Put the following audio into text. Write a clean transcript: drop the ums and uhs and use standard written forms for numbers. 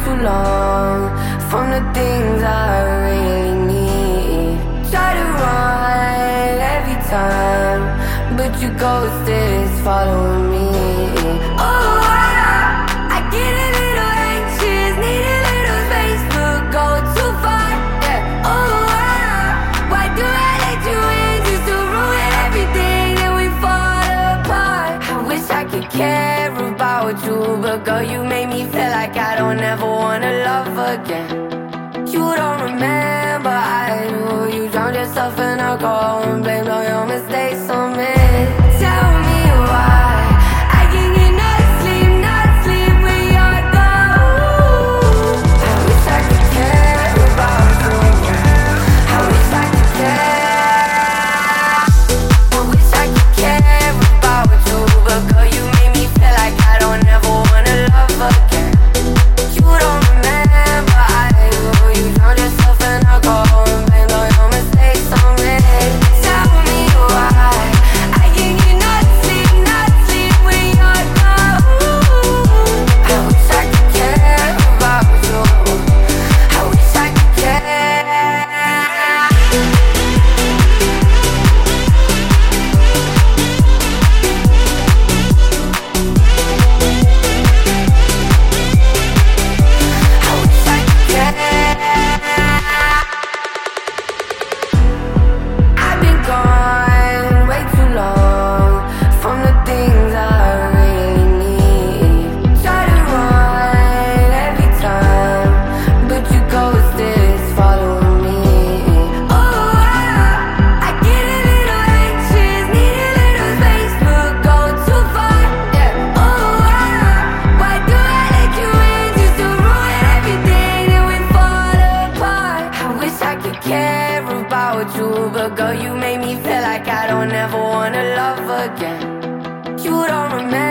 too long from the things I really need. Try to run every time, but you ghosted following me. Oh, I get a little anxious, need a little space, but go too far. Yeah. Oh, why do I let you in just to ruin everything? Then we fall apart. I wish I could care about you, but girl, you made me feel like I don't ever wanna love again. You don't remember I do. You drowned yourself in alcohol and blamed all your mistakes on me. Tell me why I can't get no sleep, not sleep when you're gone. I wish I could care about you. I wish I could care. I wish I could care about you, but girl, you made me feel like I don't ever wanna love again. You don't remember I do. You drowned yourself in alcohol and blamed all your mistakes on me. Tell me why I can't get no sleep, not sleep when you're gone. I wish I could care about you. I wish I could care. I wish I could care. I've been gone way too long from the things I really need. Try to run every time, but you ghosted following me. Oh, I get a little anxious, need a little space, but go too far. Yeah. Oh, why do I let you in just to ruin everything? Then we fall apart. I wish I could care about you, but girl, you made me feel like I don't ever wanna love again. You don't remember